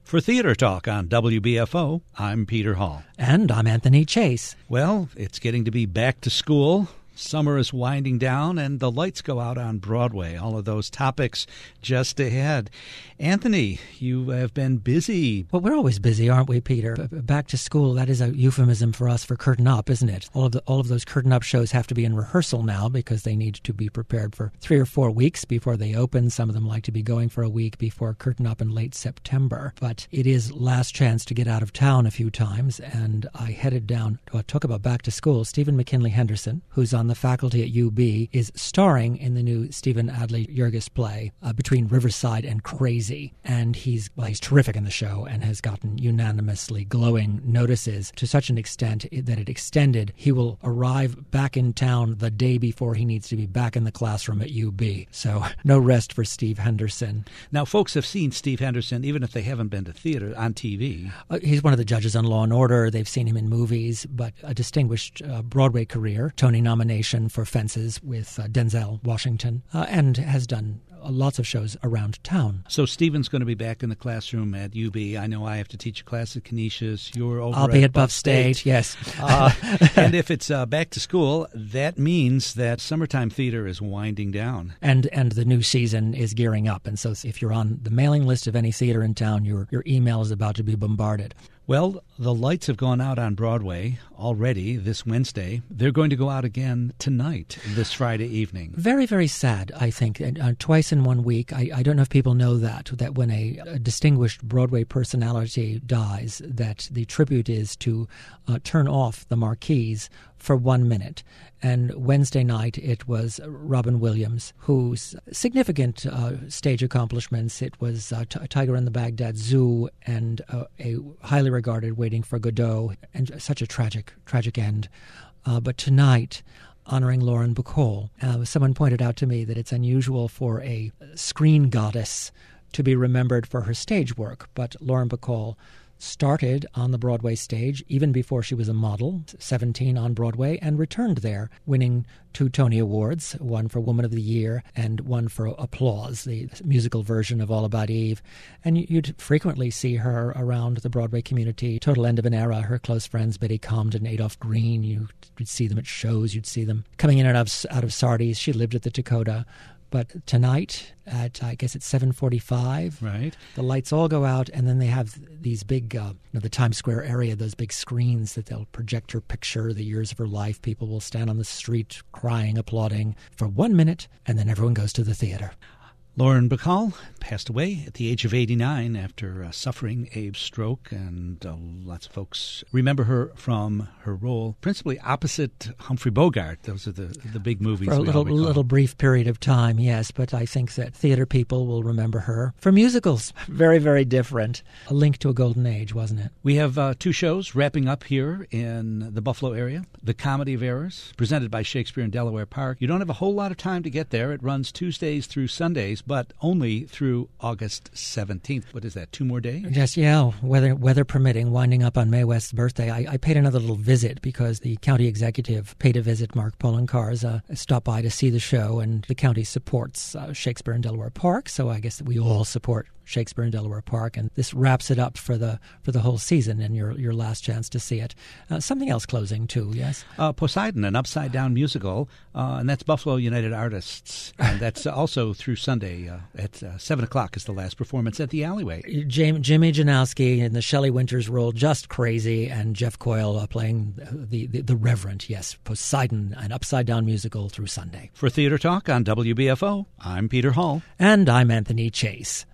For Theater Talk on WBFO, I'm Peter Hall. And I'm Anthony Chase. Well, it's getting to be back to school. Summer is winding down, and the lights go out on Broadway. All of those topics just ahead. Anthony, you have been busy. Well, we're always busy, aren't we, Peter? Back to school, that is a euphemism for us for curtain up, isn't it? All of those curtain up shows have to be in rehearsal now because they need to be prepared for 3 or 4 weeks before they open. Some of them like to be going for a week before curtain up in late September. But it is last chance to get out of town a few times, and I headed down to talk about back to school. Stephen McKinley Henderson, who's on the faculty at UB, is starring in the new Stephen Adly Yergis play, Between Riverside and Crazy. And he's terrific in the show and has gotten unanimously glowing notices to such an extent that it extended. He will arrive back in town the day before he needs to be back in the classroom at UB. So no rest for Steve Henderson. Now, folks have seen Steve Henderson, even if they haven't been to theater, on TV. He's one of the judges on Law & Order. They've seen him in movies, but a distinguished Broadway career, Tony nomination for Fences with Denzel Washington, and has done lots of shows around town. So Stephen's going to be back in the classroom at UB. I know I have to teach a class at Canisius. You're over I'll be at Buff State, yes. And if it's back to school, that means that summertime theater is winding down. And the new season is gearing up. And so if you're on the mailing list of any theater in town, your email is about to be bombarded. Well, the lights have gone out on Broadway already this Wednesday. They're going to go out again tonight, this Friday evening. Very, very sad, I think. Twice in 1 week. I don't know if people know that when a distinguished Broadway personality dies, that the tribute is to turn off the marquees for 1 minute. And Wednesday night, it was Robin Williams, whose significant stage accomplishments, it was Tiger in the Baghdad Zoo and a highly regarded Waiting for Godot, and such a tragic end. But tonight, honoring Lauren Bacall, someone pointed out to me that it's unusual for a screen goddess to be remembered for her stage work, but Lauren Bacall started on the Broadway stage even before she was a model, 17 on Broadway, and returned there, winning 2 Tony Awards, one for Woman of the Year and one for Applause, the musical version of All About Eve. And you'd frequently see her around the Broadway community. Total end of an era. Her close friends, Betty Comden, Adolph Green, you'd see them at shows, you'd see them coming in and out of Sardi's. She lived at the Dakota. But tonight, I guess it's 7:45. Right. The lights all go out, and then they have these big, the Times Square area, those big screens that they'll project her picture, the years of her life. People will stand on the street crying, applauding for 1 minute, and then everyone goes to the theater. Lauren Bacall passed away at the age of 89 after suffering a stroke, and lots of folks remember her from her role principally opposite Humphrey Bogart. Those are the big movies. For a little brief period of time, yes, but I think that theater people will remember her. For musicals, very, very different. A link to a golden age, wasn't it? We have 2 shows wrapping up here in the Buffalo area. The Comedy of Errors, presented by Shakespeare in Delaware Park. You don't have a whole lot of time to get there. It runs Tuesdays through Sundays, but only through August 17th. What is that, 2 more days? Yes, yeah, weather permitting, winding up on Mae West's birthday. I paid another little visit because the county executive paid a visit. Mark Poloncarz stopped by to see the show, and the county supports Shakespeare in Delaware Park, so I guess that we all support Shakespeare in Delaware Park, and this wraps it up for the whole season and your last chance to see it. Something else closing too, yes? Poseidon, an upside-down musical, and that's Buffalo United Artists, and that's also through Sunday at 7 o'clock is the last performance at the Alleyway. Jimmy Janowski in the Shelley Winters role, just crazy, and Jeff Coyle playing the Reverend, yes, Poseidon, an upside-down musical through Sunday. For Theater Talk on WBFO, I'm Peter Hall. And I'm Anthony Chase.